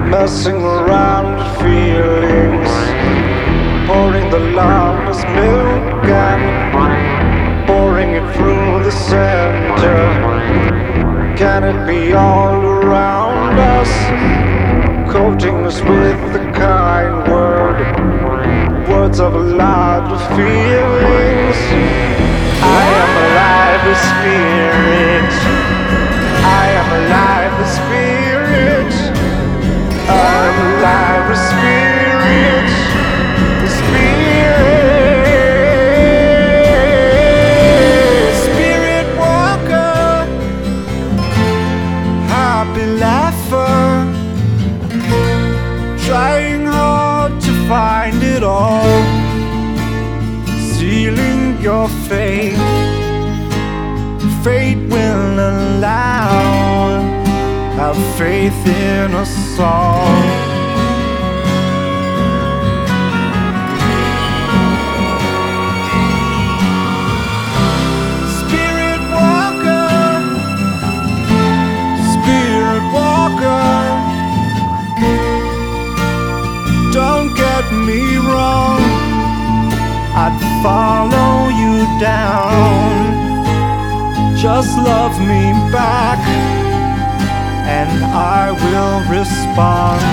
messing around with feelings, pouring the lover's milk and pouring it through the center. Can it be all around us, coating us with the kind words of a lot of feelings? I am alive with spirit. I am alive with spirit. I am alive with spirit. Spirit walker, happy laugher, trying hard to find it all, sealing your fate. Fate will allow. Have faith in us all. Spirit walker, spirit walker, don't get me wrong, I'd follow you down. Just love me back and I will respond.